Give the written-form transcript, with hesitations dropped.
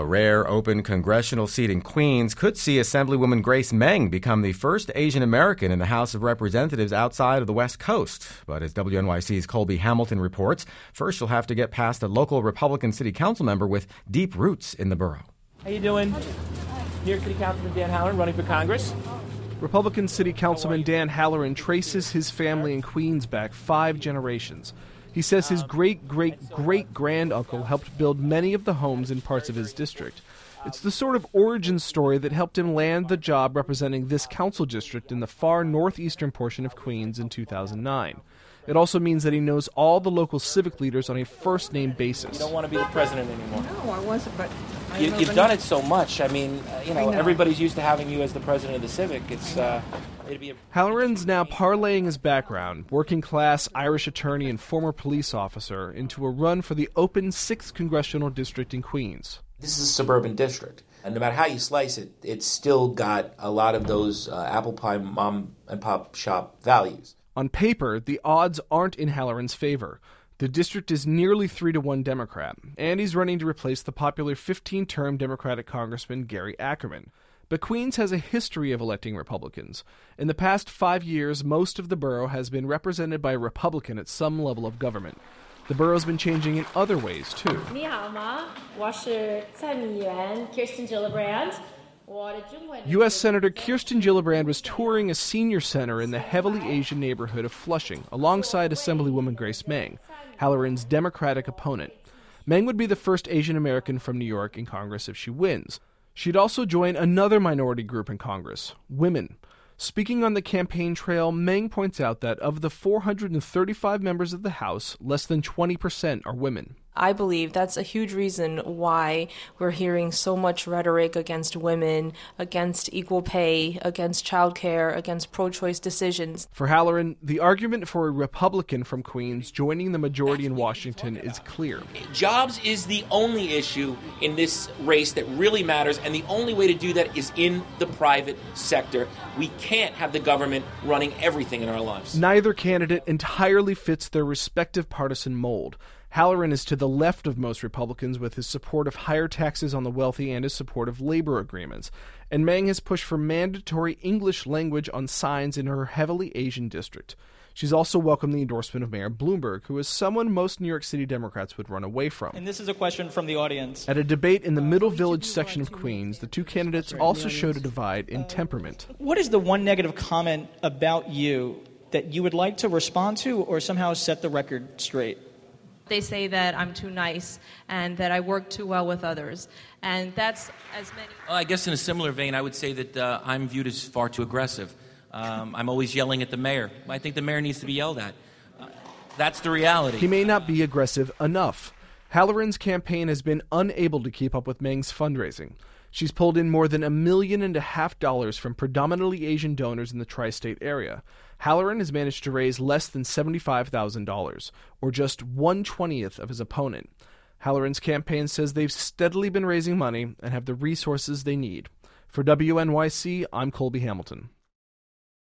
A rare open congressional seat in Queens could see Assemblywoman Grace Meng become the first Asian American in the House of Representatives outside of the West Coast. But as WNYC's Colby Hamilton reports, first she'll have to get past a local Republican city council member with deep roots in the borough. How you doing? New York City Councilman Dan Halloran running for Congress. Republican City Councilman Dan Halloran traces his family in Queens back 5 generations. He says his great-great-great-granduncle helped build many of the homes in parts of his district. It's the sort of origin story that helped him land the job representing this council district in the far northeastern portion of Queens in 2009. It also means that he knows all the local civic leaders on a first-name basis. You don't want to be the president anymore. No, I wasn't, but... You've done it so much. I mean, everybody's used to having you as the president of the civic. Halloran's now parlaying his background, working-class Irish attorney and former police officer, into a run for the open 6th congressional district in Queens. This is a suburban district, and no matter how you slice it, it's still got a lot of those apple pie mom and pop shop values. On paper, the odds aren't in Halloran's favor. The district is nearly 3-1 Democrat, and he's running to replace the popular 15-term Democratic Congressman Gary Ackerman. But Queens has a history of electing Republicans. In the past 5 years, most of the borough has been represented by a Republican at some level of government. The borough's been changing in other ways, too. 你好吗？我是参议员 Kirsten Gillibrand. U.S. Senator Kirsten Gillibrand was touring a senior center in the heavily Asian neighborhood of Flushing alongside Assemblywoman Grace Meng, Halloran's Democratic opponent. Meng would be the first Asian American from New York in Congress if she wins. She'd also join another minority group in Congress, women. Speaking on the campaign trail, Meng points out that of the 435 members of the House, less than 20% are women. I believe that's a huge reason why we're hearing so much rhetoric against women, against equal pay, against childcare, against pro-choice decisions. For Halloran, the argument for a Republican from Queens joining the majority in Washington is clear. Jobs is the only issue in this race that really matters, and the only way to do that is in the private sector. We can't have the government running everything in our lives. Neither candidate entirely fits their respective partisan mold. Halloran is to the left of most Republicans with his support of higher taxes on the wealthy and his support of labor agreements. And Meng has pushed for mandatory English language on signs in her heavily Asian district. She's also welcomed the endorsement of Mayor Bloomberg, who is someone most New York City Democrats would run away from. And this is a question from the audience. At a debate in the Middle Village section of Queens, the two candidates also showed a divide in temperament. What is the one negative comment about you that you would like to respond to or somehow set the record straight? They say that I'm too nice and that I work too well with others. And that's as many... I guess in a similar vein, I would say that I'm viewed as far too aggressive. I'm always yelling at the mayor. I think the mayor needs to be yelled at. That's the reality. He may not be aggressive enough. Halloran's campaign has been unable to keep up with Meng's fundraising. She's pulled in more than $1.5 million from predominantly Asian donors in the tri-state area. Halloran has managed to raise less than $75,000, or just 1/20th of his opponent. Halloran's campaign says they've steadily been raising money and have the resources they need. For WNYC, I'm Colby Hamilton.